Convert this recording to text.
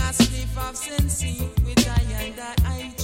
a spliff of sensi with I and I.